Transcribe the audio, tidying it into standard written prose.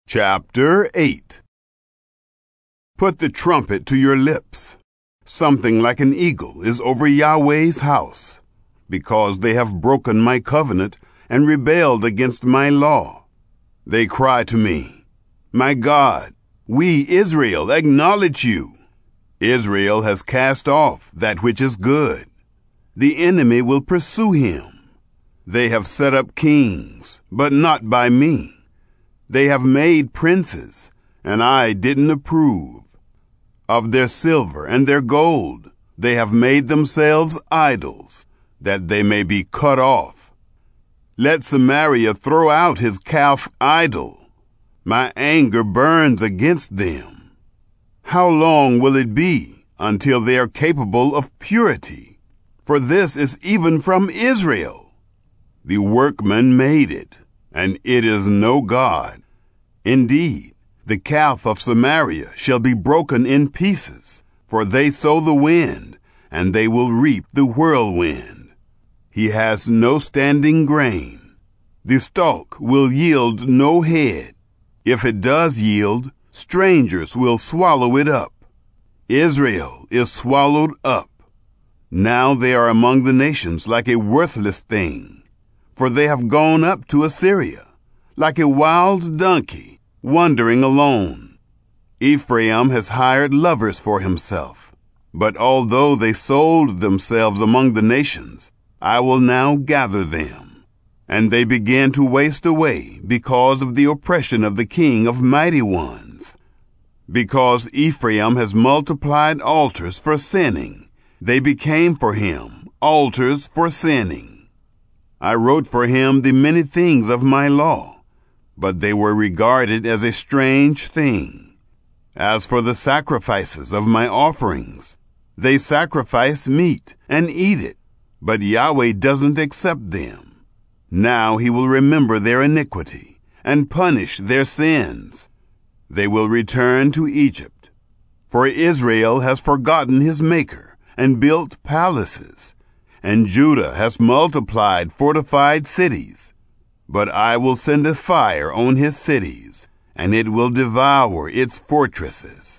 Chapter 8. Put the trumpet to your lips. Something like an eagle is over Yahweh's house, because they have broken my covenant and rebelled against my law. They cry to me, "My God, we, Israel, acknowledge you." Israel has cast off that which is good. The enemy will pursue him. They have set up kings, but not by me. They have made princes, and I didn't approve. Of their silver and their gold, they have made themselves idols, that they may be cut off. Let Samaria throw out his calf idol. My anger burns against them. How long will it be until they are capable of purity? For this is even from Israel. The workman made it, and it is no God. Indeed, the calf of Samaria shall be broken in pieces, for they sow the wind, and they will reap the whirlwind. He has no standing grain. The stalk will yield no head. If it does yield, strangers will swallow it up. Israel is swallowed up. Now they are among the nations like a worthless thing. For they have gone up to Assyria, like a wild donkey, wandering alone. Ephraim has hired lovers for himself. But although they sold themselves among the nations, I will now gather them. And they began to waste away because of the oppression of the king of mighty ones. Because Ephraim has multiplied altars for sinning, they became for him altars for sinning. I wrote for him the many things of my law, but they were regarded as a strange thing. As for the sacrifices of my offerings, they sacrifice meat and eat it, but Yahweh doesn't accept them. Now he will remember their iniquity and punish their sins. They will return to Egypt. For Israel has forgotten his Maker and built palaces, and Judah has multiplied fortified cities. But I will send a fire on his cities, and it will devour its fortresses.